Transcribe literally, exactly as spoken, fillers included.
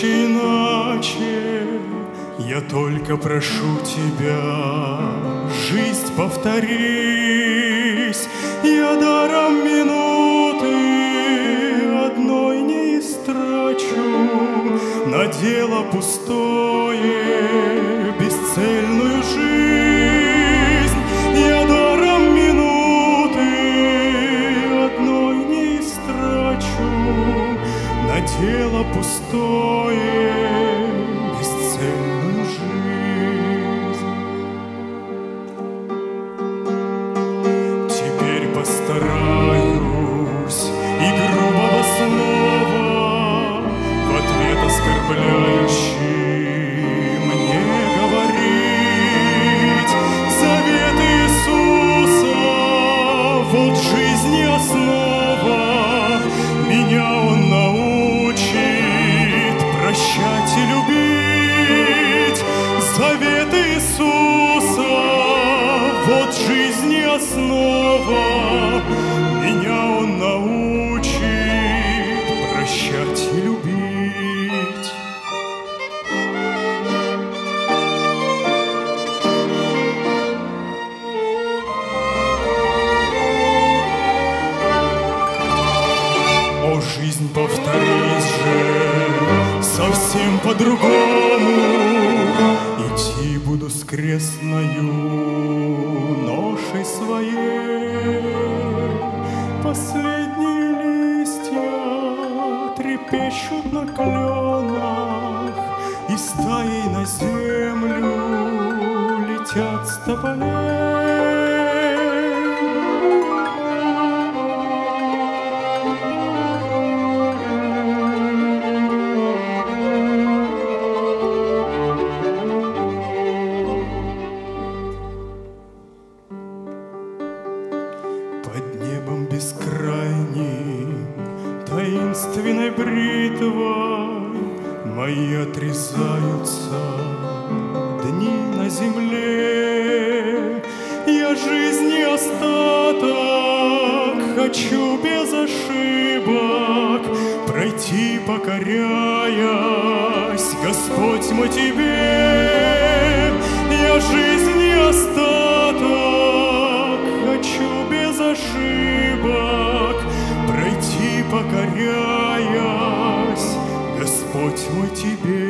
иначе, иначе. Я только прошу тебя, жизнь, повторись. Я даром минуты одной не истрачу на дело пустое, бесцельную жизнь. Я даром минуты одной не истрачу на дело пустое, бесцельную жизнь. Теперь постараюсь и грубого слова в ответ оскорбляющий мне говорить. Завет Иисуса, вот жизни основа, меня Он научит прощать и любить. Завет Иисуса, вот жизни основа, меня Он научит прощать и любить. О, жизнь, повторись же совсем по-другому. Идти буду с крестною ношей своей. Последние листья трепещут на кленах, и стаей на землю летят с тополей. Под небом бескрайним, таинственной бритвой мои отрезаются дни на земле. Я жизни остаток хочу без ошибок пройти, покоряясь, Господь мой, Тебе. Я жизни остаток хочу без ошибок пройти, покоряясь, Господь мой, Тебе.